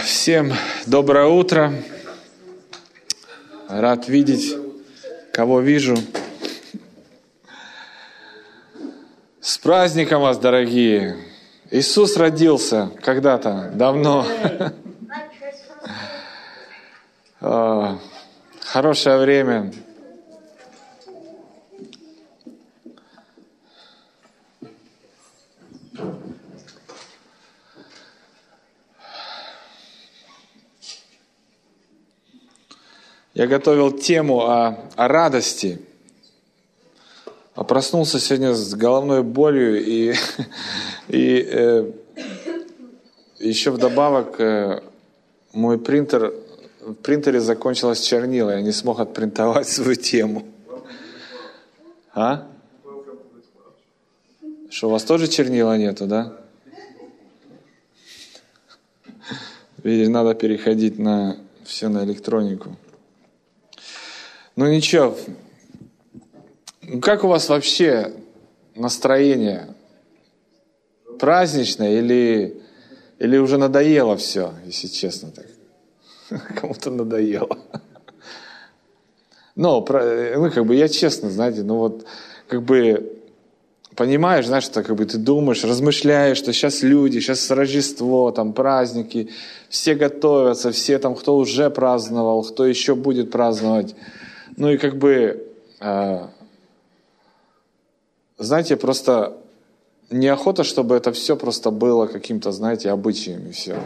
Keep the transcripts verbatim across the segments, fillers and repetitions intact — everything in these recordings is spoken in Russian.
Всем доброе утро. Рад видеть, кого вижу. С праздником вас, дорогие! Иисус родился когда-то, давно. Хорошее время. Я готовил тему о, о радости, а проснулся сегодня с головной болью, и, и э, еще вдобавок э, мой принтер, в принтере закончилось чернила, я не смог отпринтовать свою тему. А? Что, у вас тоже чернила нету, да? Видишь, надо переходить на все на электронику. Ну ничего, как у вас вообще настроение? Праздничное или, или уже надоело все, если честно так? Кому-то надоело. Но, ну, как бы, я честно, знаете, ну вот, как бы, понимаешь, знаешь, что, как бы, ты думаешь, размышляешь, что сейчас люди, сейчас Рождество, там, праздники, все готовятся, все там, кто уже праздновал, кто еще будет праздновать. Ну и как бы, э, знаете, просто неохота, чтобы это все просто было каким-то, знаете, обычаем и все.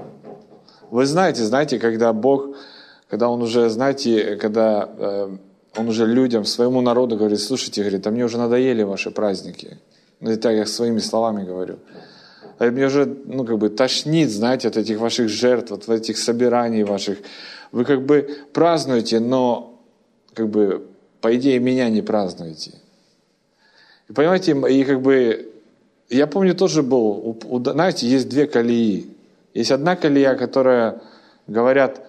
Вы знаете, знаете, когда Бог, когда Он уже, знаете, когда э, Он уже людям, своему народу говорит: слушайте, говорит, а мне уже надоели ваши праздники. Ну и так я своими словами говорю. А мне уже, ну как бы, тошнит, знаете, от этих ваших жертв, от этих собираний ваших. Вы как бы празднуете, но как бы, по идее, меня не празднуете. И понимаете, и как бы, я помню, тоже был, знаете, есть две колеи. Есть одна колея, которая говорят: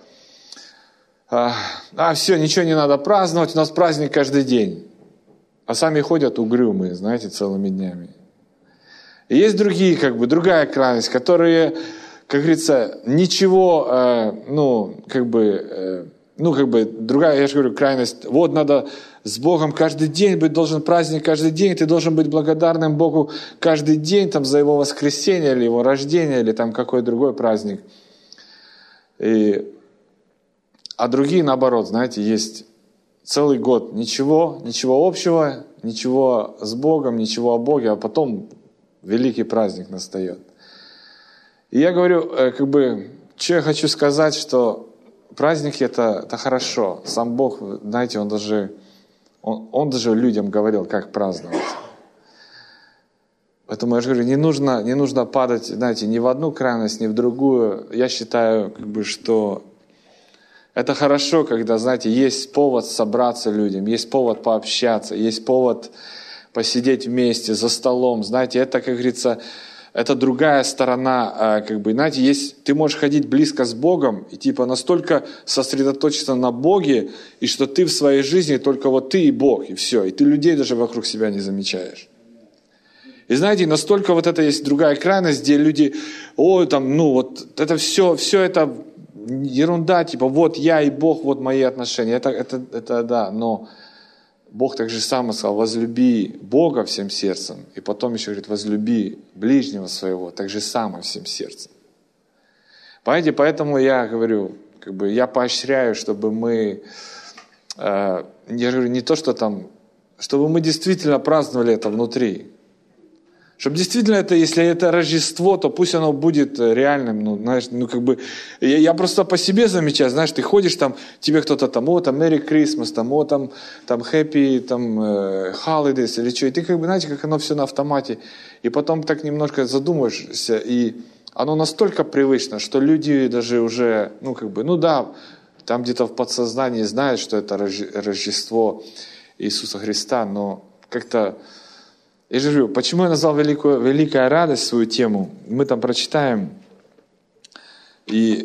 а, а все, ничего не надо праздновать, у нас праздник каждый день. А сами ходят угрюмые, знаете, целыми днями. И есть другие, как бы, другая крайность, которые, как говорится, ничего, э, ну, как бы, э, Ну, как бы, другая, я же говорю, крайность. Вот надо с Богом каждый день быть, должен праздник каждый день, ты должен быть благодарным Богу каждый день там, за Его воскресение, или Его рождение, или там какой другой праздник. И, а другие, наоборот, знаете, есть целый год ничего, ничего общего, ничего с Богом, ничего о Боге, а потом великий праздник настает. И я говорю, как бы, что я хочу сказать, что праздники это, это хорошо. Сам Бог, знаете, Он даже, он, он даже людям говорил, как праздновать. Поэтому я же говорю, не нужно, не нужно падать, знаете, ни в одну крайность, ни в другую. Я считаю, как бы, что это хорошо, когда, знаете, есть повод собраться людям, есть повод пообщаться, есть повод посидеть вместе за столом. Знаете, это, как говорится, это другая сторона, как бы, знаете, есть, ты можешь ходить близко с Богом и типа настолько сосредоточиться на Боге, и что ты в своей жизни только вот ты и Бог, и все, и ты людей даже вокруг себя не замечаешь. И знаете, настолько вот это есть другая крайность, где люди, ой, там, ну вот это все, все это ерунда, типа вот я и Бог, вот мои отношения, это, это, это да, но Бог так же само сказал: возлюби Бога всем сердцем, и потом еще говорит: возлюби ближнего своего так же само всем сердцем. Понимаете, поэтому я говорю, как бы я поощряю, чтобы мы, э, я говорю, не то, что там, чтобы мы действительно праздновали это внутри. Чтобы действительно это, если это Рождество, то пусть оно будет реальным, ну, знаешь, ну, как бы, я, я просто по себе замечаю, знаешь, ты ходишь там, тебе кто-то там, о, там, Merry Christmas, там, о, там, там, Happy, там, uh, Holidays, или что, и ты, как бы, знаете, как оно все на автомате, и потом так немножко задумаешься, и оно настолько привычно, что люди даже уже, ну, как бы, ну, да, там где-то в подсознании знают, что это Рождество Иисуса Христа, но как-то. Я же говорю, почему я назвал великую, «Великая радость» свою тему? Мы там прочитаем. И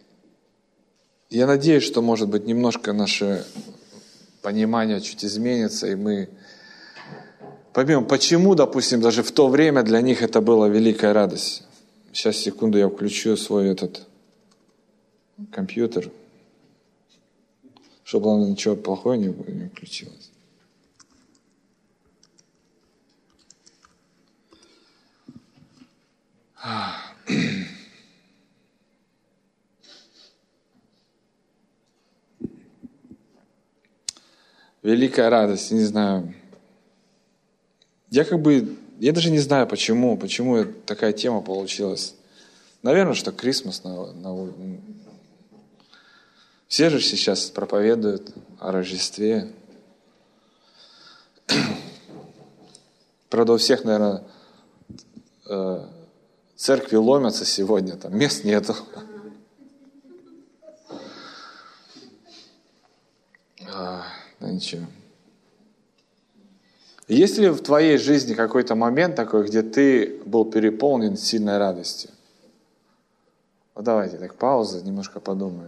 я надеюсь, что, может быть, немножко наше понимание чуть изменится, и мы поймем, почему, допустим, даже в то время для них это была великая радость. Сейчас, секунду, я включу свой этот компьютер, чтобы он ничего плохого не, не включилось. Великая радость, не знаю. Я как бы, я даже не знаю, почему, почему такая тема получилась. Наверное, что Крисмас на, на... Все же сейчас проповедуют о Рождестве. Правда, у всех, наверное, церкви ломятся сегодня, там мест нету. Да ничего. Есть ли в твоей жизни какой-то момент такой, где ты был переполнен сильной радостью? Вот давайте так пауза, немножко подумаем.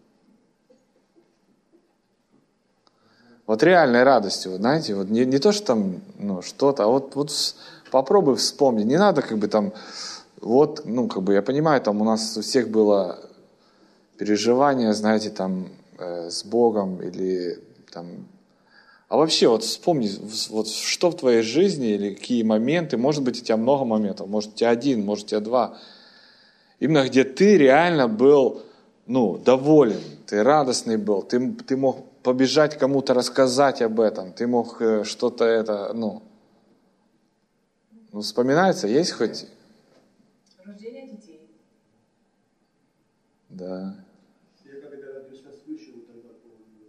Вот реальной радостью, вот знаете, вот не, не то, что там ну, что-то, а вот, вот попробуй вспомнить. Не надо как бы там, вот, ну как бы я понимаю, там у нас у всех было переживание, знаете, там э, с Богом или там... А вообще, вот вспомни, вот что в твоей жизни или какие моменты, может быть, у тебя много моментов, может, у тебя один, может, у тебя два, именно где ты реально был, ну, доволен, ты радостный был, ты, ты мог побежать кому-то рассказать об этом, ты мог что-то это, ну, ну вспоминается, есть хоть? Рождение детей. Да. Я когда родился свыше, вот тогда помню,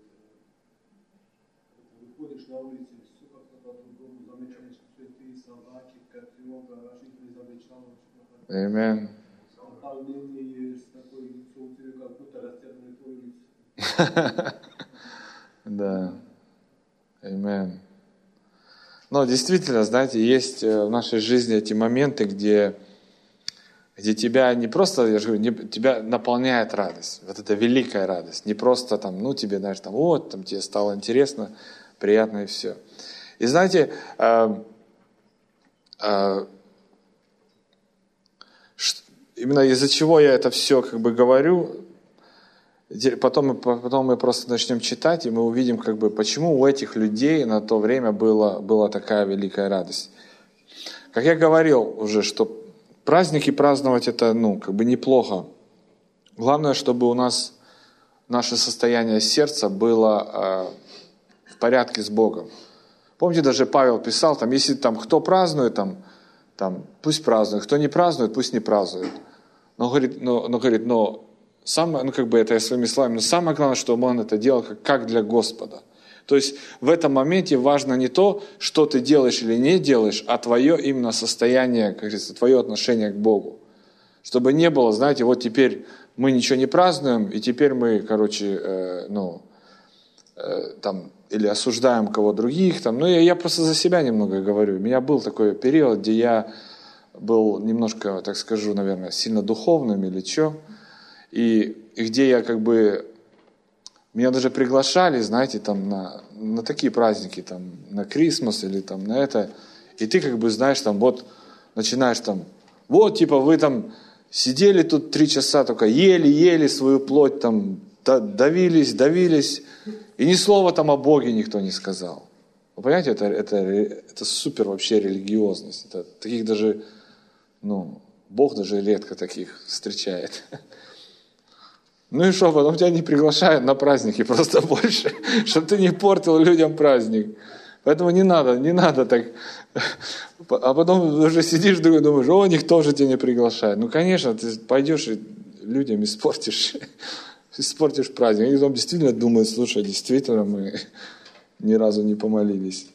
выходишь на улицу, все как-то по-другому, замечаешь, что цветы, собаки, котенка, рожители замечал. Amen. Наполнение есть такое лицо у тебя, как будто растянутый твой лицо. Да. Amen. Но действительно, знаете, есть в нашей жизни эти моменты, где, где тебя не просто, я же говорю, не, тебя наполняет радость. Вот это великая радость. Не просто там, ну тебе, знаешь, там, вот, там тебе стало интересно, приятно и все. И знаете, э, э, именно из-за чего я это все как бы говорю, потом мы, потом мы просто начнем читать, и мы увидим, как бы, почему у этих людей на то время была, была такая великая радость. Как я говорил уже, что праздники праздновать это, ну, как бы неплохо. Главное, чтобы у нас наше состояние сердца было э, в порядке с Богом. Помните, даже Павел писал, там, если там кто празднует, там, там, пусть празднует, кто не празднует, пусть не празднует. Но говорит, но, но, говорит, но самое, ну как бы это я своими словами, но самое главное, что он это делал как, как для Господа. То есть в этом моменте важно не то, что ты делаешь или не делаешь, а твое именно состояние, как говорится, твое отношение к Богу. Чтобы не было, знаете, вот теперь мы ничего не празднуем, и теперь мы, короче, э, ну, э, там, или осуждаем кого других, там, ну, я, я просто за себя немного говорю. У меня был такой период, где я был немножко, так скажу, наверное, сильно духовным или что, и, и где я как бы, меня даже приглашали, знаете, там, на, на такие праздники, там, на Крисмас или там на это, и ты как бы знаешь, там, вот, начинаешь там, вот, типа, вы там сидели тут три часа, только ели-ели свою плоть, там, давились, давились, и ни слова там о Боге никто не сказал. Вы понимаете, это, это, это супер вообще религиозность. Это, таких даже, ну, Бог даже редко таких встречает. Ну и что, потом тебя не приглашают на праздники просто больше, чтобы ты не портил людям праздник. Поэтому не надо, не надо так. А потом уже сидишь, думаешь, о, никто же тебя не приглашает. Ну, конечно, ты пойдешь и людям испортишь, испортишь праздник. Они потом действительно думают, слушай, действительно мы ни разу не помолились.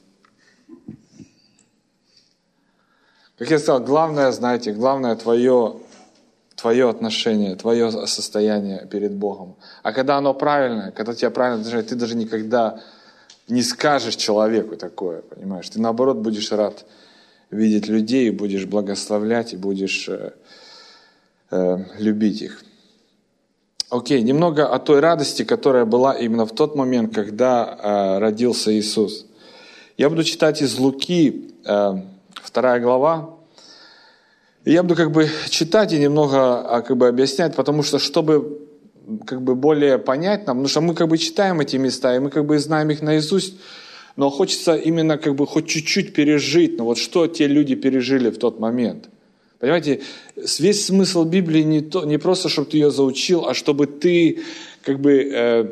Как я сказал, главное, знаете, главное твое, твое отношение, твое состояние перед Богом. А когда оно правильное, когда тебя правильно отношение, ты даже никогда не скажешь человеку такое, понимаешь? Ты наоборот будешь рад видеть людей, будешь благословлять и будешь э, э, любить их. Окей, немного о той радости, которая была именно в тот момент, когда э, родился Иисус. Я буду читать из Луки, э, вторая глава. И я буду как бы читать и немного как бы объяснять, потому что чтобы как бы более понять нам, потому что мы как бы читаем эти места, и мы как бы знаем их наизусть, но хочется именно как бы хоть чуть-чуть пережить, ну вот что те люди пережили в тот момент. Понимаете, весь смысл Библии не, то, не просто, чтобы ты ее заучил, а чтобы ты как бы... Э,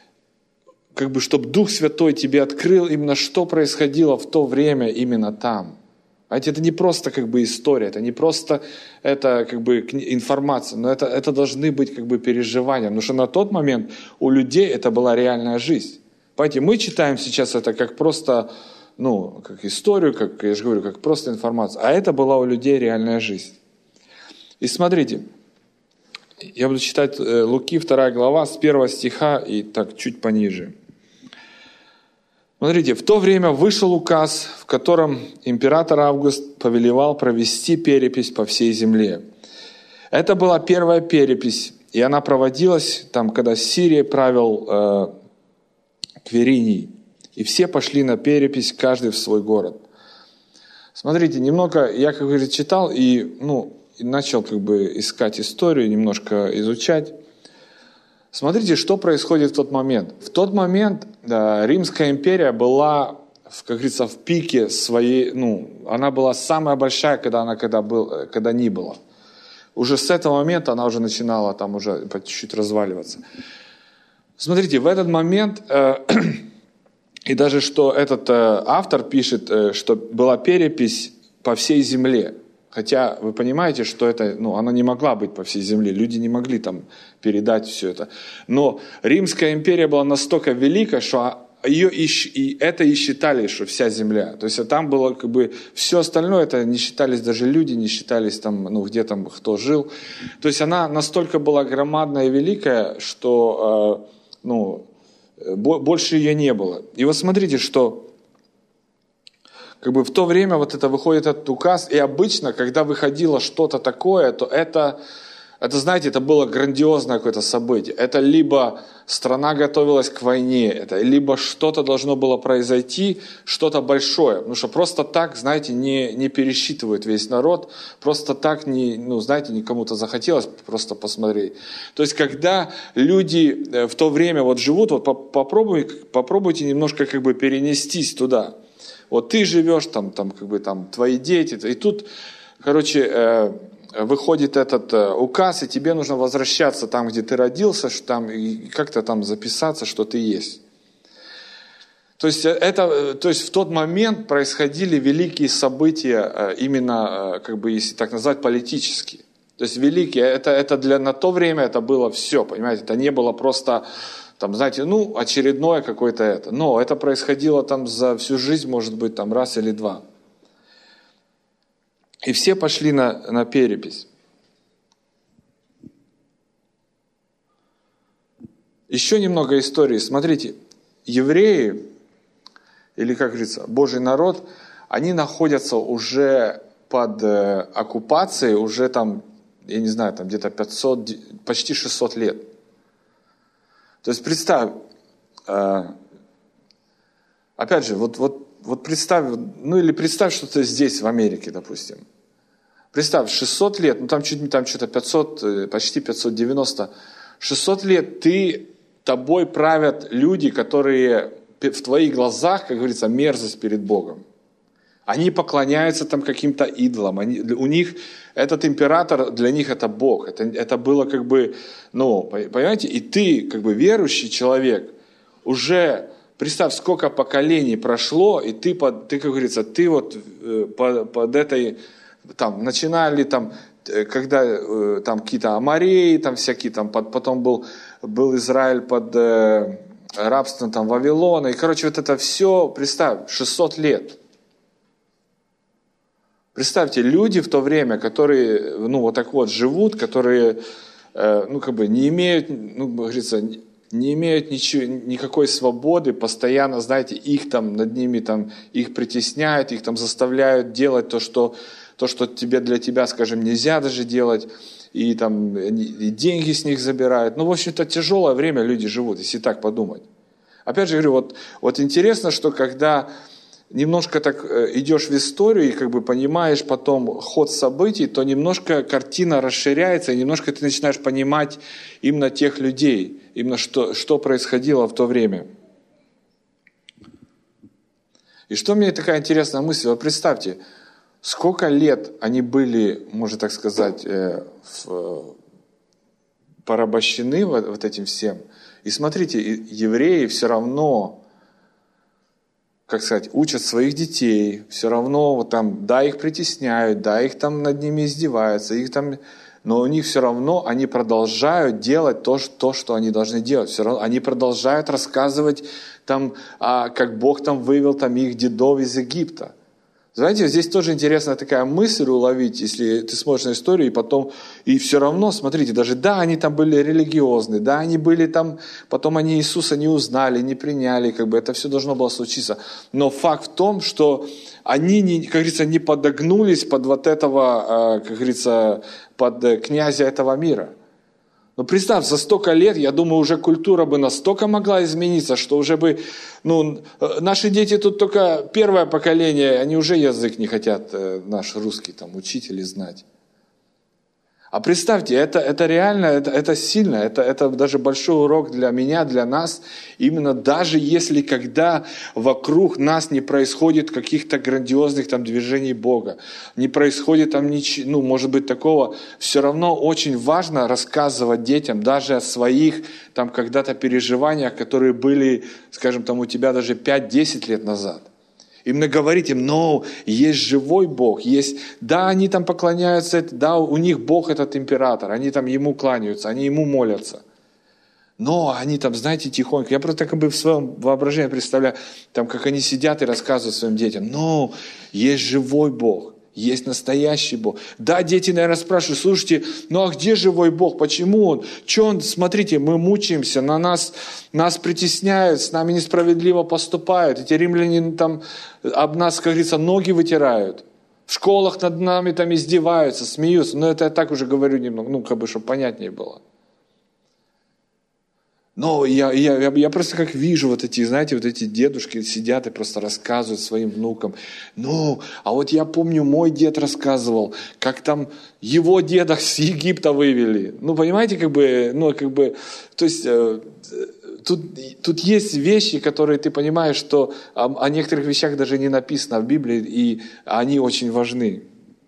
как бы, чтобы Дух Святой тебе открыл именно, что происходило в то время именно там. Знаете, это не просто как бы история, это не просто это, как бы, информация, но это, это должны быть как бы переживания. Потому что на тот момент у людей это была реальная жизнь. Понимаете, мы читаем сейчас это как просто, ну, как историю, как я же говорю, как просто информацию. А это была у людей реальная жизнь. И смотрите, я буду читать Луки, вторая глава, с первого стиха и так чуть пониже. Смотрите, в то время вышел указ, в котором император Август повелевал провести перепись по всей земле. Это была первая перепись, и она проводилась там, когда Сирией правил э, Квириний. И все пошли на перепись, каждый в свой город. Смотрите, немного, я, как говорится, читал и, ну, и начал как бы искать историю, немножко изучать. Смотрите, что происходит в тот момент. В тот момент да, Римская империя была, как говорится, в пике своей, ну, она была самая большая, когда она когда, был, когда ни было. Уже с этого момента она уже начинала там уже по чуть-чуть разваливаться. Смотрите, в этот момент, э, и даже что этот э, автор пишет, э, что была перепись по всей земле. Хотя вы понимаете, что это, ну, она не могла быть по всей земле, люди не могли там передать все это. Но Римская империя была настолько велика, что ее и, и это и считали, что вся земля. То есть там было как бы все остальное, это не считались даже люди, не считались там, ну, где там кто жил. То есть она настолько была громадная и великая, что, э, ну, больше ее не было. И вот смотрите, что как бы в то время вот это выходит этот указ, и обычно, когда выходило что-то такое, то это, это, знаете, это было грандиозное какое-то событие. Это либо страна готовилась к войне, это либо что-то должно было произойти, что-то большое. Потому что просто так, знаете, не, не пересчитывают весь народ, просто так, не, ну, знаете, не кому-то захотелось просто посмотреть. То есть, когда люди в то время вот живут, вот попробуйте, попробуйте немножко как бы перенестись туда. Вот ты живешь, там, там, как бы, там, твои дети, и тут, короче, э, выходит этот э, указ, и тебе нужно возвращаться там, где ты родился, что там, и как-то там записаться, что ты есть. То есть, это, то есть в тот момент происходили великие события, э, именно, э, как бы, если так назвать, политические. То есть великие, это, это для, на то время это было все, понимаете, это не было просто... Там, знаете, ну, очередное какое-то это. Но это происходило там за всю жизнь, может быть, там раз или два. И все пошли на, на перепись. Еще немного истории. Смотрите, евреи, или, как говорится, Божий народ, они находятся уже под э, оккупацией, уже там, я не знаю, там где-то пятьсот, почти шестьсот лет. То есть представь, э, опять же, вот, вот, вот представь, ну или представь, что ты здесь, в Америке, допустим. Представь, шестьсот лет, ну там чуть там что-то пятьсот, почти пятьсот девяносто, шестьсот лет ты, тобой правят люди, которые в твоих глазах, как говорится, мерзость перед Богом. Они поклоняются там каким-то идолам. Они, у них этот император, для них это Бог. Это, это было как бы, ну, понимаете, и ты, как бы верующий человек, уже, представь, сколько поколений прошло, и ты, под, ты как говорится, ты вот под, под этой, там, начинали там, когда там какие-то амореи, там всякие, там, под, потом был, был Израиль под э, рабством там Вавилона, и, короче, вот это все, представь, шестьсот лет. Представьте, люди в то время, которые, ну, вот так вот живут, которые, э, ну, как бы не имеют, ну, говорится, не имеют ничего, никакой свободы, постоянно, знаете, их там, над ними там, их притесняют, их там заставляют делать то, что, то, что тебе, для тебя, скажем, нельзя даже делать, и там, и деньги с них забирают. Ну, в общем-то, тяжелое время люди живут, если так подумать. Опять же говорю, вот, вот интересно, что когда немножко так идешь в историю и как бы понимаешь потом ход событий, то немножко картина расширяется, и немножко ты начинаешь понимать именно тех людей, именно что, что происходило в то время. И что мне такая интересная мысль, вот представьте, сколько лет они были, можно так сказать, в, порабощены вот, вот этим всем. И смотрите, евреи все равно, как сказать, учат своих детей, все равно вот там, да, их притесняют, да, их там над ними издеваются, их там, но у них все равно они продолжают делать то, то, что они должны делать. Все равно они продолжают рассказывать, там, а, как Бог там вывел там, их дедов из Египта. Знаете, здесь тоже интересная такая мысль уловить, если ты смотришь на историю, и потом, и все равно, смотрите, даже да, они там были религиозны, да, они были там, потом они Иисуса не узнали, не приняли, как бы это все должно было случиться. Но факт в том, что они, не, как говорится, не подогнулись под вот этого, как говорится, под князя этого мира. Но представь, за столько лет, я думаю, уже культура бы настолько могла измениться, что уже бы, ну, наши дети тут только первое поколение, они уже язык не хотят, наш русский, там, учить или знать. А представьте, это, это реально, это, это сильно, это, это даже большой урок для меня, для нас. Именно даже если когда вокруг нас не происходит каких-то грандиозных там движений Бога, не происходит там ничего, ну, может быть, такого, все равно очень важно рассказывать детям даже о своих там когда-то переживаниях, которые были, скажем, там у тебя даже пять-десять лет назад. Именно говорить им, но есть живой Бог, есть, да, они там поклоняются, да, у них Бог этот император, они там ему кланяются, они ему молятся. Но они там, знаете, тихонько, я просто как бы в своем воображении представляю, там, как они сидят и рассказывают своим детям, но есть живой Бог. Есть настоящий Бог. Да, дети, наверное, спрашивают, слушайте, ну а где живой Бог? Почему Он? Че Он? Смотрите, мы мучаемся, на нас, нас притесняют, с нами несправедливо поступают. Эти римляне там об нас, как говорится, ноги вытирают. В школах над нами там издеваются, смеются. Но это я так уже говорю немного, ну, как бы, чтобы понятнее было. Но я, я, я, я просто как вижу вот эти, знаете, вот эти дедушки сидят и просто рассказывают своим внукам. Ну, а вот я помню, мой дед рассказывал, как там его деда с Египта вывели. Ну, понимаете, как бы, ну, как бы, то есть, э, тут, тут есть вещи, которые ты понимаешь, что о, о некоторых вещах даже не написано в Библии, и они очень важны.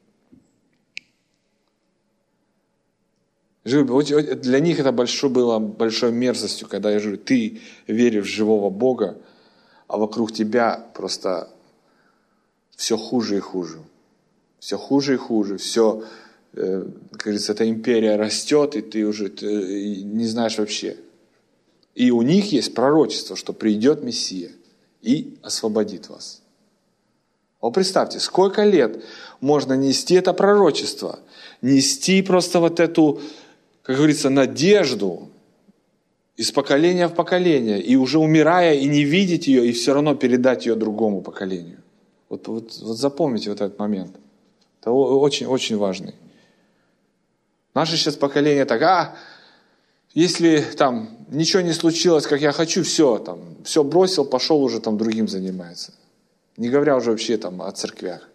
Для них это большой, было большой мерзостью, когда я говорю, ты веришь в живого Бога, а вокруг тебя просто все хуже и хуже. Все хуже и хуже. Все, как говорится, эта империя растет, и ты уже ты не знаешь вообще. И у них есть пророчество, что придет Мессия и освободит вас. Вот представьте, сколько лет можно нести это пророчество, нести просто вот эту, как говорится, надежду из поколения в поколение, и уже умирая, и не видеть ее, и все равно передать ее другому поколению. Вот, вот, вот запомните вот этот момент. Это очень-очень важный. Наше сейчас поколение так, а, если там ничего не случилось, как я хочу, все, там, все бросил, пошел уже там другим занимается. Не говоря уже вообще там о церквях.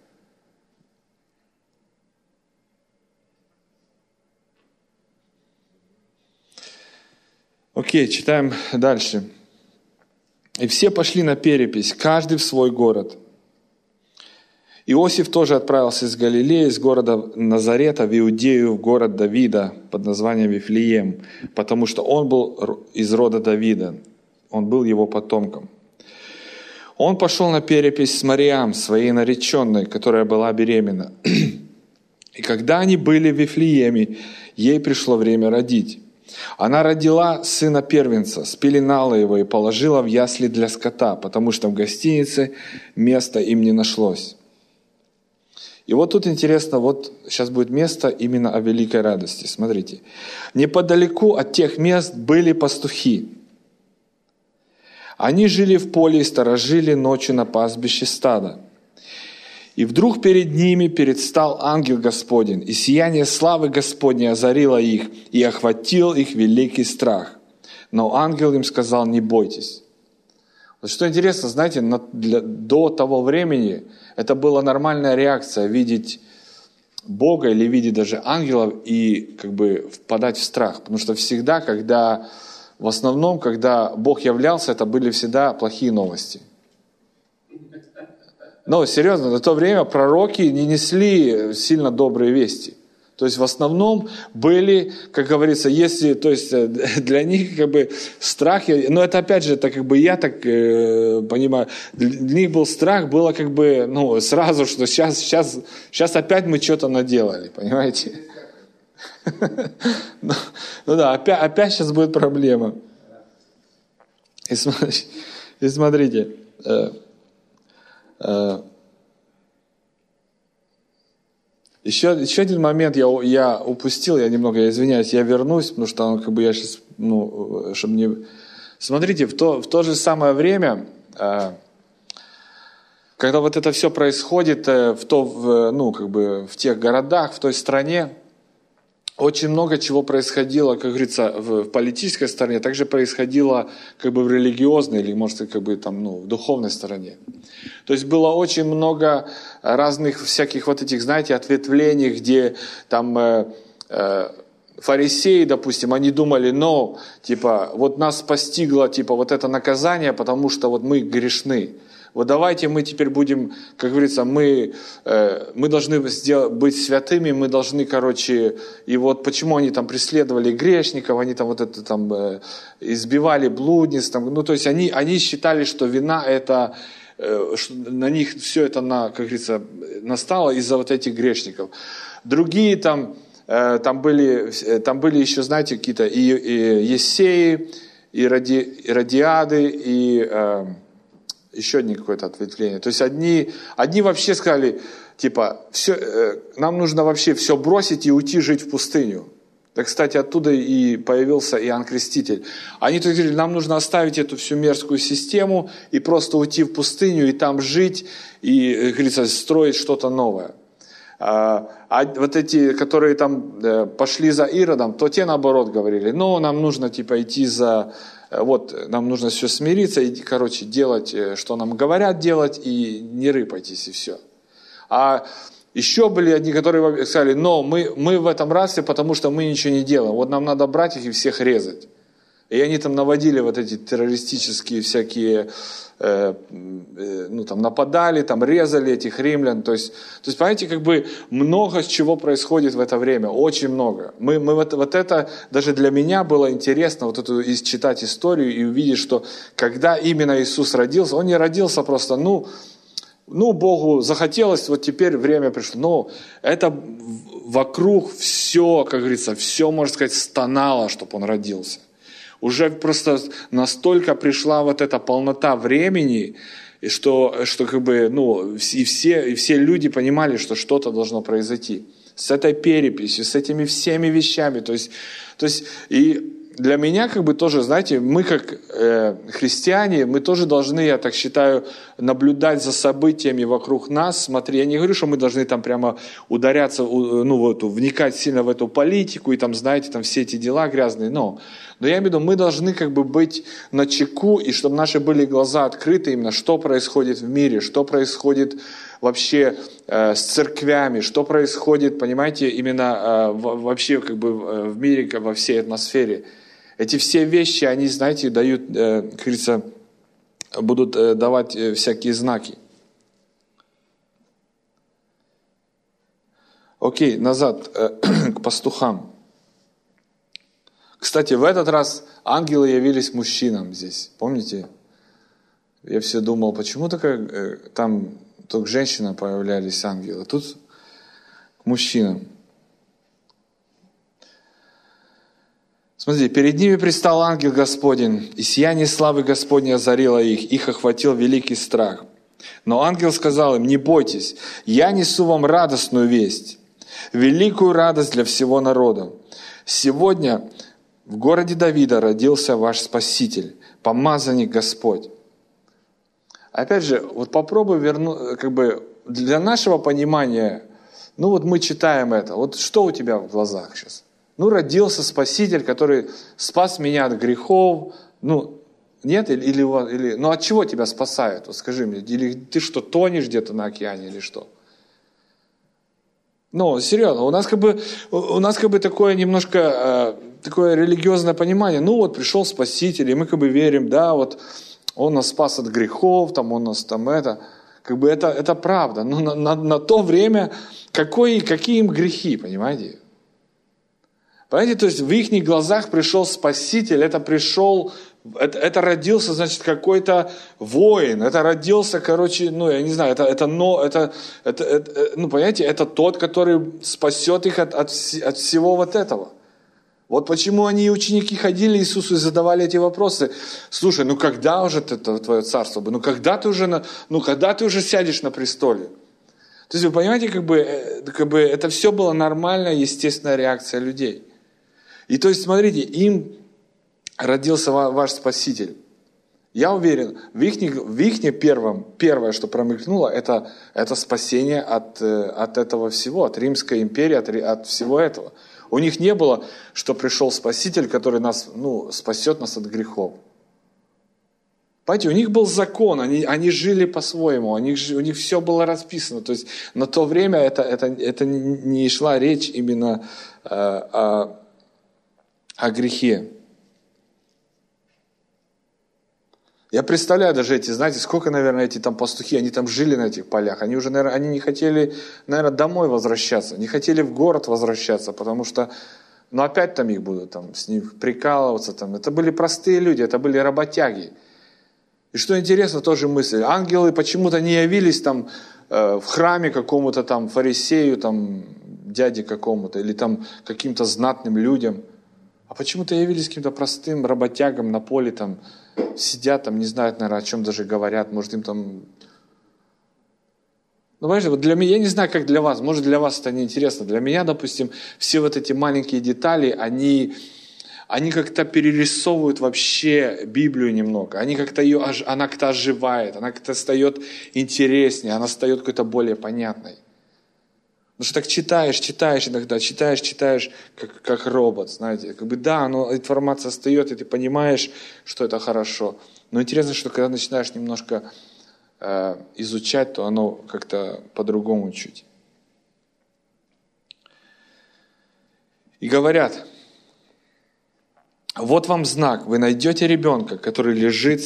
Окей, читаем дальше. «И все пошли на перепись, каждый в свой город. Иосиф тоже отправился из Галилеи, из города Назарета в Иудею, в город Давида под названием Вифлеем, потому что он был из рода Давида, он был его потомком. Он пошел на перепись с Мариам, своей нареченной, которая была беременна. И когда они были в Вифлееме, ей пришло время родить. Она родила сына первенца, спеленала его и положила в ясли для скота, потому что в гостинице места им не нашлось». И вот тут интересно, вот сейчас будет место именно о великой радости. Смотрите. «Неподалеку от тех мест были пастухи. Они жили в поле и сторожили ночью на пастбище стада. И вдруг перед ними предстал ангел Господень, и сияние славы Господней озарило их, и охватил их великий страх. Но ангел им сказал: не бойтесь». Что интересно, знаете, на, для, до того времени это была нормальная реакция видеть Бога или видеть даже ангелов и как бы впадать в страх. Потому что всегда, когда, в основном, когда Бог являлся, это были всегда плохие новости. Но серьезно, на то время пророки не несли сильно добрые вести. То есть в основном были, как говорится, если, то есть для них как бы страх, но это опять же, это как бы я так э, понимаю, для них был страх, было как бы, ну, сразу, что сейчас, сейчас, сейчас опять мы что-то наделали, понимаете? Ну да, опять, опять сейчас будет проблема. И смотрите, Еще, еще один момент я, я упустил, я немного, я извиняюсь, я вернусь, потому что как бы я сейчас, ну, чтобы не... Смотрите, в то, в то же самое время, э, когда вот это все происходит э, в, то, в, ну, как бы в тех городах, в той стране, очень много чего происходило, как говорится, в, в политической стороне, также происходило как бы в религиозной или, может быть, как бы там, ну, в духовной стороне. То есть было очень много разных всяких вот этих, знаете, ответвлений, где там э, э, фарисеи, допустим, они думали, ну, типа, вот нас постигло, типа, вот это наказание, потому что вот мы грешны. Вот давайте мы теперь будем, как говорится, мы, э, мы должны сделать, быть святыми, мы должны, короче, и вот почему они там преследовали грешников, они там вот это там э, избивали блудниц, там, ну, то есть они, они считали, что вина это... на них все это, на, как говорится, настало из-за вот этих грешников. Другие там, там, были, там были еще, знаете, какие-то и, и Ессеи, и Иродиады, и э, еще одни какое-то ответвление. То есть одни, одни вообще сказали, типа, все, э, нам нужно вообще все бросить и уйти жить в пустыню. Да, кстати, оттуда и появился Иоанн Креститель. Они тут говорили, нам нужно оставить эту всю мерзкую систему и просто уйти в пустыню и там жить, и, как говорится, строить что-то новое. А, а вот эти, которые там пошли за Иродом, то те наоборот говорили, ну, нам нужно типа идти за... Вот, нам нужно все смириться и, короче, делать, что нам говорят делать, и не рыпайтесь, и все. А... Еще были одни, которые сказали, но мы, мы в этом рабстве, потому что мы ничего не делаем. Вот нам надо брать их и всех резать. И они там наводили вот эти террористические всякие, э, э, ну там нападали, там резали этих римлян. То есть, то есть понимаете, как бы много чего происходит в это время, очень много. Мы, мы вот, вот это, даже для меня было интересно, вот эту читать историю и увидеть, что когда именно Иисус родился, Он не родился просто, ну... Ну, Богу захотелось, вот теперь время пришло. Но это вокруг все, как говорится, все, можно сказать, стонало, чтобы Он родился. Уже просто настолько пришла вот эта полнота времени, и что, что как бы, ну, и все, и все люди понимали, что что-то должно произойти. С этой переписью, с этими всеми вещами. То есть, то есть и... Для меня как бы тоже, знаете, мы как э, христиане, мы тоже должны, я так считаю, наблюдать за событиями вокруг нас. Смотри, я не говорю, что мы должны там прямо ударяться, ну вот, вникать сильно в эту политику и там, знаете, там все эти дела грязные, но, но я имею в виду, мы должны как бы быть начеку, и чтобы наши были глаза открыты именно, что происходит в мире, что происходит вообще э, с церквями, что происходит, понимаете, именно э, в, вообще как бы в мире, во всей атмосфере. Эти все вещи, они, знаете, дают, э, как говорится, будут э, давать э, всякие знаки. Окей, назад э, к пастухам. Кстати, в этот раз ангелы явились мужчинам здесь. Помните? Я все думал, почему только э, там только женщинам появлялись ангелы. Тут к мужчинам. Смотрите, перед ними предстал ангел Господень, и сияние славы Господней озарило их, их охватил великий страх. Но ангел сказал им, не бойтесь, я несу вам радостную весть, великую радость для всего народа. Сегодня в городе Давида родился ваш Спаситель, помазанник Господь. Опять же, вот попробуй вернуть, как бы для нашего понимания, ну вот мы читаем это, вот что у тебя в глазах сейчас? Ну, родился Спаситель, который спас меня от грехов. Ну, Нет? Или, или, у вас- или- ну от чего тебя спасают? Вот скажи мне. Или ты что, тонешь где-то на океане или что? Ну, серьезно, у нас как бы, у нас как бы такое немножко, э, такое религиозное понимание. Ну вот пришел Спаситель, и мы как бы верим, да, вот Он нас спас от грехов, там Он нас там это. Как бы это, это правда. Но на, на, на то время какой, какие им грехи, понимаете? Понимаете, то есть в их глазах пришел Спаситель, это пришел, это, это родился, значит, какой-то воин, это родился, короче, ну, я не знаю, это, это, но, это, это, это ну, понимаете, это тот, который спасет их от, от, вс- от всего вот этого. Вот почему они, ученики, ходили Иисусу и задавали эти вопросы. Слушай, ну когда уже это твое царство? Ну когда ты уже, на, ну когда ты уже сядешь на престоле? То есть вы понимаете, как бы, э, как бы это все была нормальная, естественная реакция людей. И то есть, смотрите, им родился ва- ваш Спаситель. Я уверен, в их, в их первом, первое, что промелькнуло, это, это спасение от, э, от этого всего, от Римской империи, от, ри- от всего этого. У них не было, что пришел Спаситель, который нас, ну, спасет нас от грехов. Понимаете, у них был закон, они, они жили по-своему, у них, у них все было расписано. То есть на то время это, это, это не шла речь именно э, о, о грехе. Я представляю даже эти, знаете, сколько, наверное, эти там пастухи, они там жили на этих полях. Они уже, наверное, они не хотели, наверное, домой возвращаться, не хотели в город возвращаться, потому что, ну, опять там их будут там с них прикалываться. Там. Это были простые люди, это были работяги. И что интересно, тоже мысль. Ангелы почему-то не явились там э, в храме какому-то там фарисею, там, дяде какому-то, или там каким-то знатным людям. А почему-то явились каким-то простым работягам на поле, там, сидят, там, не знают, наверное, о чем даже говорят, может, им там... Ну, понимаете, вот для меня, я не знаю, как для вас, может, для вас это неинтересно. Для меня, допустим, все вот эти маленькие детали, они, они как-то перерисовывают вообще Библию немного. Они как-то ее, она как-то оживает, она как-то стает интереснее, она стает какой-то более понятной. Потому что так читаешь, читаешь иногда, читаешь, читаешь, как, как робот, знаете. Как бы да, но информация встает, и ты понимаешь, что это хорошо. Но интересно, что когда начинаешь немножко э, изучать, то оно как-то по-другому чуть. И говорят, вот вам знак, вы найдете ребенка, который лежит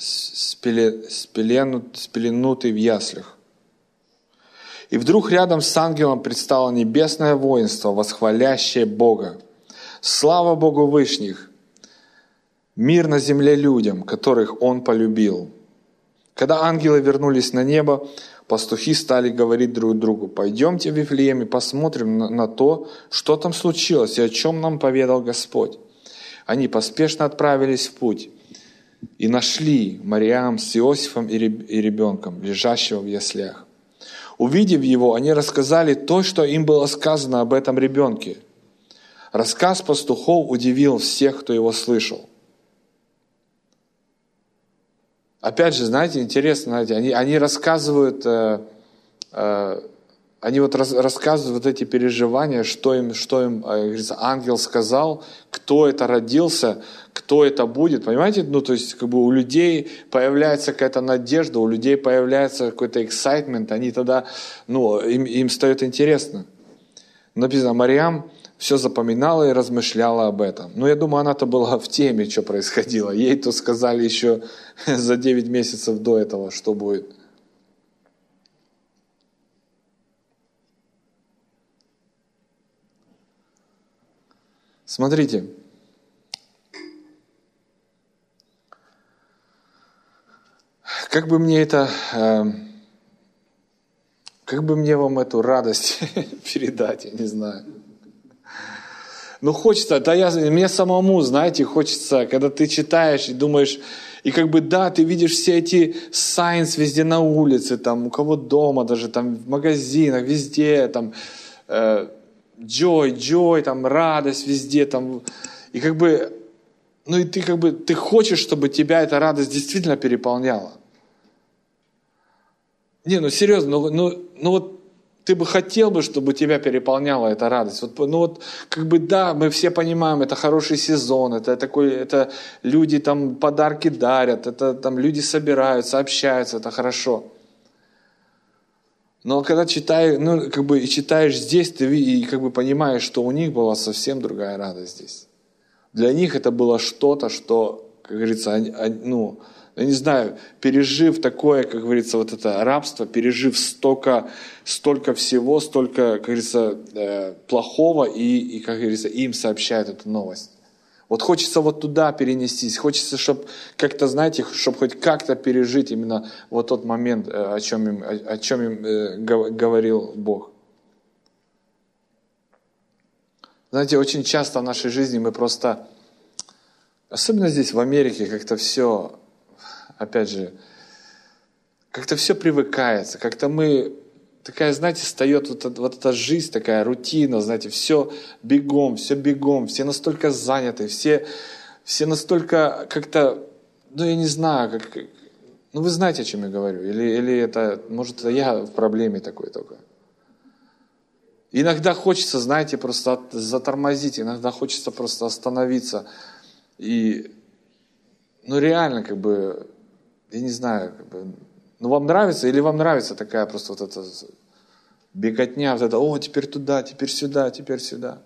спеленутый в яслях. И вдруг рядом с ангелом предстало небесное воинство, восхвалящее Бога. Слава Богу Вышних! Мир на земле людям, которых Он полюбил. Когда ангелы вернулись на небо, пастухи стали говорить друг другу: «Пойдемте в Вифлеем и посмотрим на, на то, что там случилось и о чем нам поведал Господь». Они поспешно отправились в путь и нашли Мариам с Иосифом и ребенком, лежащего в яслях. Увидев его, они рассказали то, что им было сказано об этом ребенке. Рассказ пастухов удивил всех, кто его слышал. Опять же, знаете, интересно, знаете, они, они рассказывают, э, э, они вот рас, рассказывают вот эти переживания, что им, что им э, говорится, ангел сказал, кто это родился, кто это будет, понимаете? Ну, то есть, как бы у людей появляется какая-то надежда, у людей появляется какой-то excitement, они тогда, ну, им, им стает интересно. Написано, Мариам все запоминала и размышляла об этом. Ну, я думаю, она-то была в теме, что происходило. Ей-то сказали еще за девять месяцев до этого, что будет. Смотрите. Как бы мне это, э, как бы мне вам эту радость передать, я не знаю. Ну, хочется, да я, мне самому, знаете, хочется, когда ты читаешь и думаешь, и как бы, да, ты видишь все эти signs везде на улице, там, у кого дома даже, там, в магазинах, везде, там, э, joy, joy, там, радость везде, там, и как бы, ну, и ты как бы, ты хочешь, чтобы тебя эта радость действительно переполняла. Не, ну серьезно, ну, ну, ну вот ты бы хотел бы, чтобы тебя переполняла эта радость. Вот, ну вот, как бы да, мы все понимаем, это хороший сезон, это такой, это люди там подарки дарят, это там люди собираются, общаются, это хорошо. Но когда читаешь, ну, как бы, и читаешь здесь, ты и, как бы понимаешь, что у них была совсем другая радость здесь. Для них это было что-то, что, как говорится, они, они, ну, я не знаю, пережив такое, как говорится, вот это рабство, пережив столько, столько всего, столько, как говорится, э, плохого, и, и, как говорится, им сообщают эту новость. Вот хочется вот туда перенестись, хочется, чтобы как-то, знаете, чтобы хоть как-то пережить именно вот тот момент, о чем им, о, о чем им э, говорил Бог. Знаете, очень часто в нашей жизни мы просто, особенно здесь в Америке, как-то все, опять же, как-то все привыкается, как-то мы, такая, знаете, встает вот, эта, вот эта жизнь, такая рутина, знаете, все бегом, все бегом, все настолько заняты, все, все настолько как-то, ну я не знаю, как, ну вы знаете, о чем я говорю, или, или это, может, это я в проблеме такой только. Иногда хочется, знаете, просто затормозить, иногда хочется просто остановиться. И, ну реально, как бы, я не знаю, как бы, ну вам нравится или вам нравится такая просто вот эта беготня, вот это, о, теперь туда, теперь сюда, теперь сюда.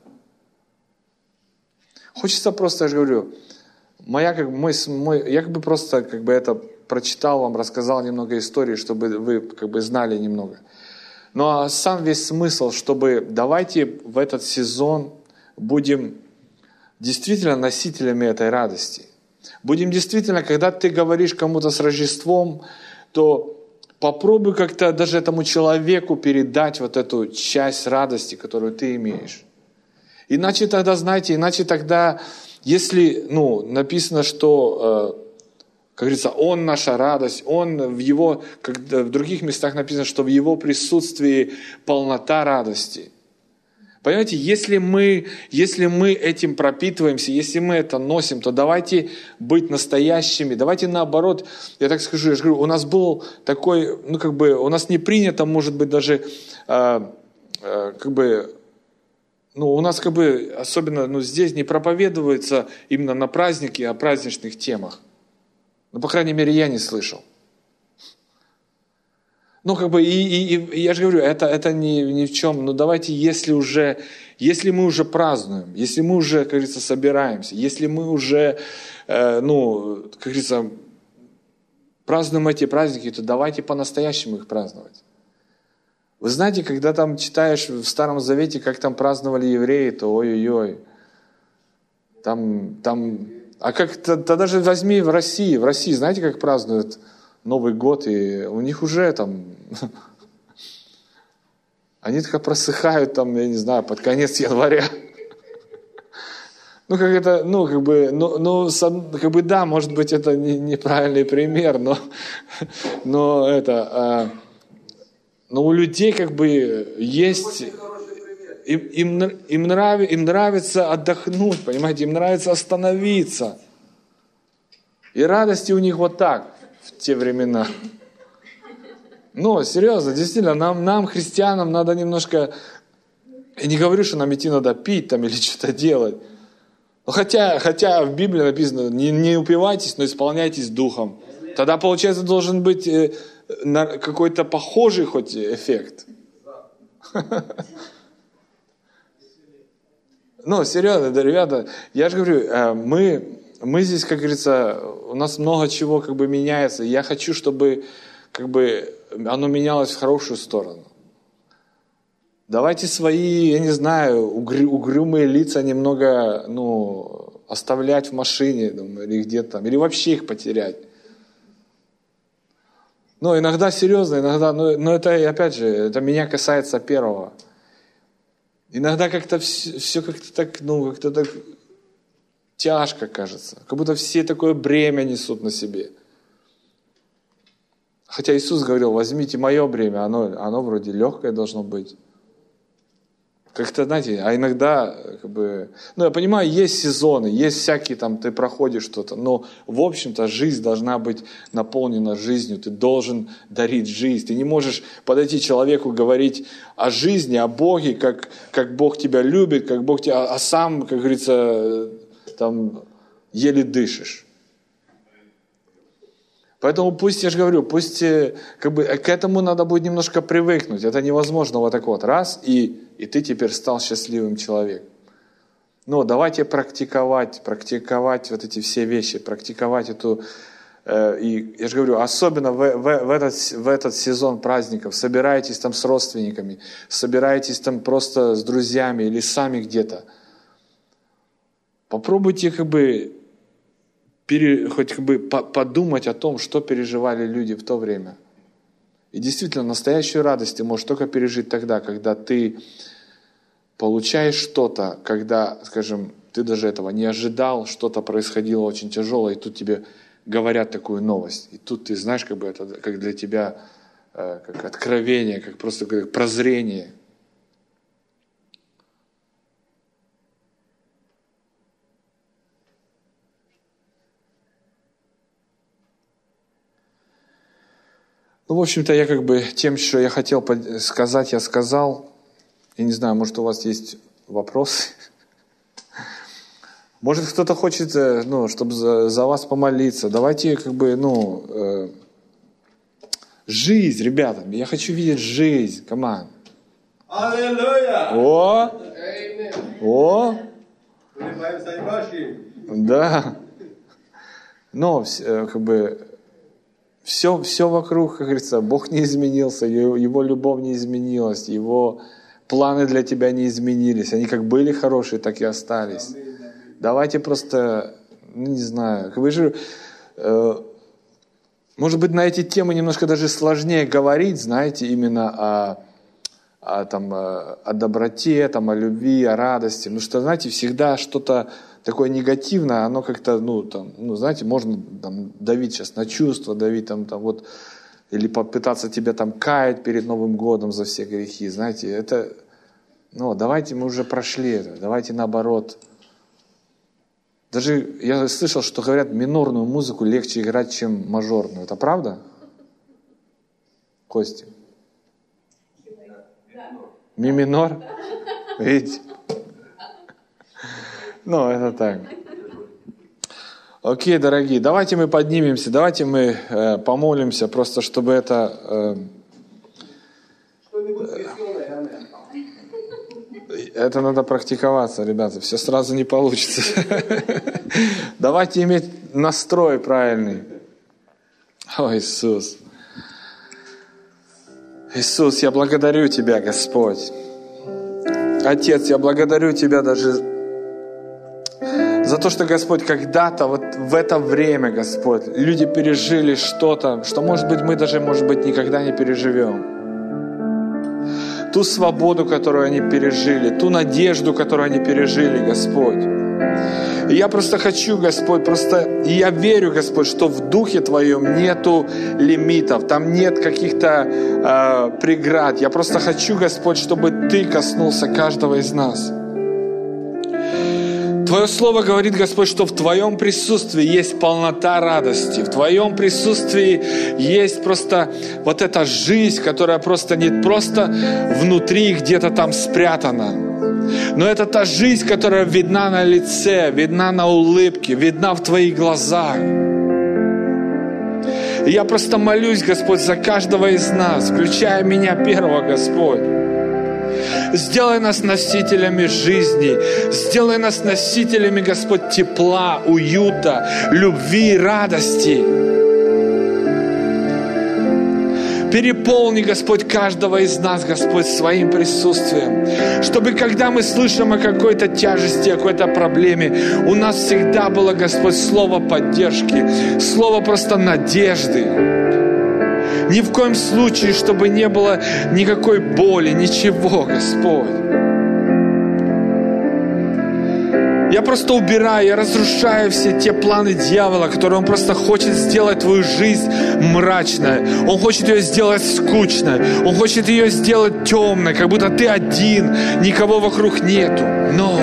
Хочется просто, я же говорю, моя, как, мой, мой, я как бы просто как бы это прочитал вам, рассказал немного истории, чтобы вы как бы знали немного. Но сам весь смысл, чтобы давайте в этот сезон будем действительно носителями этой радости. Будем действительно, когда ты говоришь кому-то с Рождеством, то попробуй как-то даже этому человеку передать вот эту часть радости, которую ты имеешь. Иначе тогда, знаете, иначе тогда, если, ну, написано, что... Как говорится, Он наша радость, Он в Его, как в других местах написано, что в Его присутствии полнота радости. Понимаете, если мы, если мы этим пропитываемся, если мы это носим, то давайте быть настоящими, давайте наоборот, я так скажу, я же говорю, у нас был такой, ну как бы, у нас не принято, может быть, даже, э, э, как бы, ну у нас как бы, особенно ну, здесь не проповедуется именно на празднике, о праздничных темах. Ну, по крайней мере, я не слышал. Ну, как бы, и, и, и я же говорю, это, это ни, ни в чем. Но давайте, если уже, если мы уже празднуем, если мы уже, как говорится, собираемся, если мы уже, э, ну, как говорится, празднуем эти праздники, то давайте по-настоящему их праздновать. Вы знаете, когда там читаешь в Старом Завете, как там праздновали евреи, то ой-ой-ой, там, там... А как тогда даже возьми в России, в России, знаете, как празднуют Новый год, и у них уже там, они только просыхают там, я не знаю, под конец января. Ну, как это, ну, как бы, ну, ну как бы, да, может быть, это не, неправильный пример, но, но это, а, но у людей как бы есть... Им, им, им, нрав, им нравится отдохнуть, понимаете, им нравится остановиться. И радости у них вот так в те времена. Ну, серьезно, действительно, нам, нам, христианам, надо немножко... Я не говорю, что нам идти надо пить там или что-то делать. Но хотя, хотя в Библии написано, не, не упивайтесь, но исполняйтесь духом. Тогда, получается, должен быть э, на, какой-то похожий хоть эффект. Ну, серьезно, да, ребята, я же говорю, мы, мы здесь, как говорится, у нас много чего как бы меняется. Я хочу, чтобы как бы оно менялось в хорошую сторону. Давайте свои, я не знаю, угрю, угрюмые лица немного, ну, оставлять в машине, думаю, или где-то там, или вообще их потерять. Ну, иногда серьезно, иногда, но, но это, опять же, это меня касается первого. Иногда как-то все, все как-то так, ну, как-то так тяжко кажется. Как будто все такое бремя несут на себе. Хотя Иисус говорил, возьмите мое бремя, оно, оно вроде легкое должно быть. Как-то, знаете, а иногда, как бы, ну, я понимаю, есть сезоны, есть всякие там, ты проходишь что-то, но, в общем-то, жизнь должна быть наполнена жизнью, ты должен дарить жизнь, ты не можешь подойти человеку, говорить о жизни, о Боге, как, как Бог тебя любит, как Бог тебя, а сам, как говорится, там, еле дышишь. Поэтому пусть, я же говорю, пусть как бы, к этому надо будет немножко привыкнуть. Это невозможно вот так вот, раз, и, и ты теперь стал счастливым человеком. Но давайте практиковать, практиковать вот эти все вещи, практиковать эту, э, и я же говорю, особенно в, в, в, этот, в этот сезон праздников, собирайтесь там с родственниками, собирайтесь там просто с друзьями или сами где-то. Попробуйте как бы Пере, хоть как бы по, подумать о том, что переживали люди в то время. И действительно, настоящую радость ты можешь только пережить тогда, когда ты получаешь что-то, когда, скажем, ты даже этого не ожидал, что-то происходило очень тяжелое, и тут тебе говорят такую новость. И тут ты знаешь, как бы это как для тебя э, как откровение, как просто как прозрение. Ну, в общем-то, я как бы тем, что я хотел сказать, я сказал. Я не знаю, может, у вас есть вопросы? Может, кто-то хочет, ну, чтобы за, за вас помолиться. Давайте, как бы, ну, э, жизнь, ребята. Я хочу видеть жизнь. Come on. Аллилуйя! О! О! Да. Но, как бы, Все, все вокруг, как говорится, Бог не изменился, Его любовь не изменилась, Его планы для тебя не изменились. Они как были хорошие, так и остались. Давайте просто, ну, не знаю, как бы же, э, может быть, на эти темы немножко даже сложнее говорить, знаете, именно о, о, там, о доброте, там, о любви, о радости. Потому что, знаете, всегда что-то такое негативное, оно как-то, ну, там, ну, знаете, можно там, давить сейчас на чувства, давить там, там вот, или попытаться тебя там каять перед Новым годом за все грехи, знаете, это, ну, давайте мы уже прошли это, давайте наоборот. Даже я слышал, что говорят, минорную музыку легче играть, чем мажорную. Это правда? Костя? Ми минор? Видите? Ну, это так. Окей, дорогие, давайте мы поднимемся, давайте мы э, помолимся, просто чтобы это... Э, это надо практиковаться, ребята, все сразу не получится. Давайте иметь настрой правильный. О, Иисус. Иисус, я благодарю Тебя, Господь. Отец, я благодарю Тебя даже... За то, что, Господь, когда-то, вот в это время, Господь, люди пережили что-то, что, может быть, мы даже, может быть, никогда не переживем. Ту свободу, которую они пережили, ту надежду, которую они пережили, Господь. И я просто хочу, Господь, просто, и я верю, Господь, что в Духе Твоем нету лимитов, там нет каких-то э, преград. Я просто хочу, Господь, чтобы Ты коснулся каждого из нас. Твое Слово говорит, Господь, что в Твоем присутствии есть полнота радости. В Твоем присутствии есть просто вот эта жизнь, которая просто не просто внутри, где-то там спрятана. Но это та жизнь, которая видна на лице, видна на улыбке, видна в Твоих глазах. И я просто молюсь, Господь, за каждого из нас, включая меня первого, Господь. Сделай нас носителями жизни. Сделай нас носителями, Господь, тепла, уюта, любви, радости. Переполни, Господь, каждого из нас, Господь, своим присутствием. Чтобы, когда мы слышим о какой-то тяжести, о какой-то проблеме, у нас всегда было, Господь, слово поддержки, слово просто надежды. Ни в коем случае, чтобы не было никакой боли, ничего, Господь. Я просто убираю, я разрушаю все те планы дьявола, которые он просто хочет сделать твою жизнь мрачной. Он хочет ее сделать скучной. Он хочет ее сделать темной, как будто ты один, никого вокруг нету. Но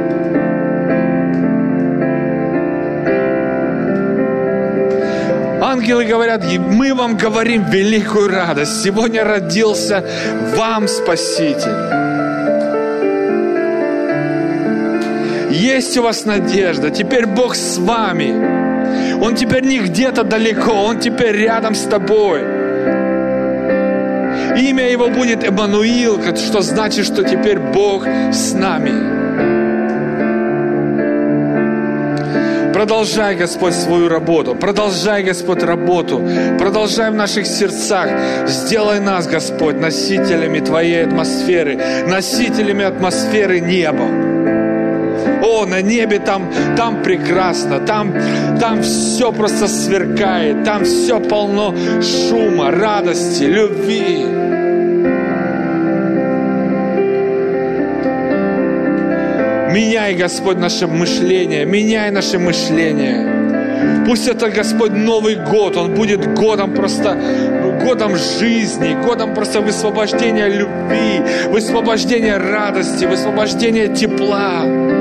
ангелы говорят, мы вам говорим великую радость. Сегодня родился вам Спаситель. Есть у вас надежда. Теперь Бог с вами. Он теперь не где-то далеко. Он теперь рядом с тобой. Имя Его будет Эммануил, что значит, что теперь Бог с нами. Продолжай, Господь, свою работу. Продолжай, Господь, работу. Продолжай в наших сердцах. Сделай нас, Господь, носителями Твоей атмосферы. Носителями атмосферы неба. О, на небе там, там прекрасно. Там, там все просто сверкает. Там все полно шума, радости, любви. Меняй, Господь, наше мышление. Меняй наше мышление. Пусть это, Господь, Новый год. Он будет годом просто, годом жизни, годом просто высвобождения любви, высвобождения радости, высвобождения тепла.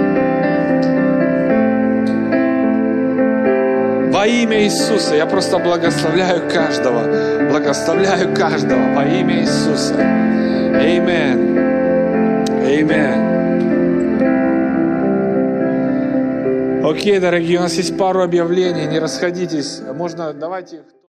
Во имя Иисуса я просто благословляю каждого. Благословляю каждого во имя Иисуса. Аминь. Аминь. Окей, дорогие, у нас есть пару объявлений, не расходитесь. Можно, давайте...